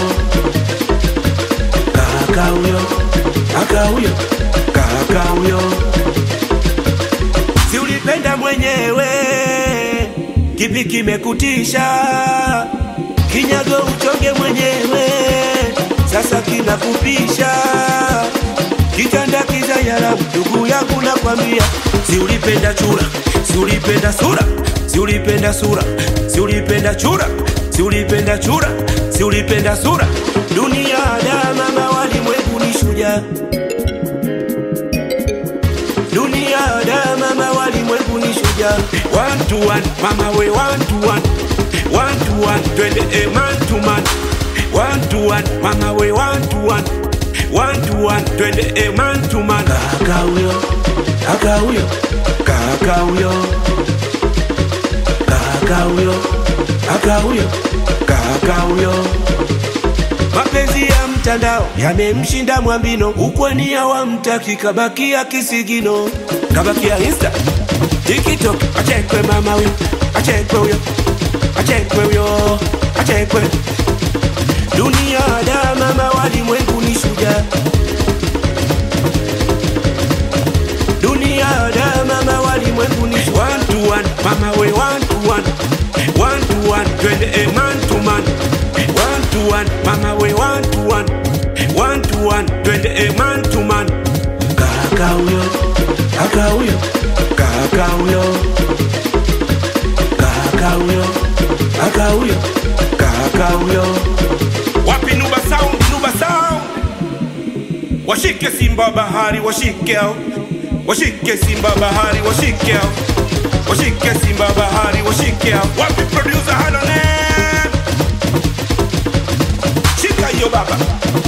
kaka huyo, kaka huyo, kaka huyo. Si ulipenda mwenyewe, kipi kimekutisha? Kinyago uchonge mwenyewe, sasa kinakupisha. Kitanda kizayala ndugu yangu nakwambia. Si ulipenda chura, si ulipenda sura, si ulipenda sura, si ulipenda chura, si ulipenda chura, si ulipenda sura. Dunia da mama walimwengu ni shujaa. Dunia da mama walimwengu ni shujaa. 1 to 1 mama we 1 to 1, 1 to 1 twende man to man. 1 to 1 mama we 1 to 1, 1 to 1 twende man to man. Kaka huyo, kaka huyo, kaka huyo, kaka huyo, kaka huyo, kaka huyo. Mapenzi ya mtandao yamemshinda Mwambino, ukwani hawamtaki kabakia kisigino. Kabakia Insta, TikTok, achekwe mama huyo, achekwe huyo, achekwe huyo, achekwe. Dunia da mama walimwengu ni shujaa. Dunia da mama walimwengu ni shujaa. 1 to 1 mama we 1 to 1, 1 to 1 twende man to man. 1 to 1 mama we 1 to 1, 1 to 1 twende man to man. Kaka huyo, kaka huyo, kaka huyo, kaka huyo, kaka huyo, kaka huyo. Wapi Nuba Sound, Nuba Sound? Washike Simba bahari, washike hao. Washike Simba bahari, washike hao. Washike Simba bahari, washike hao. Wapi producer Halonen? Shika hiyo baba.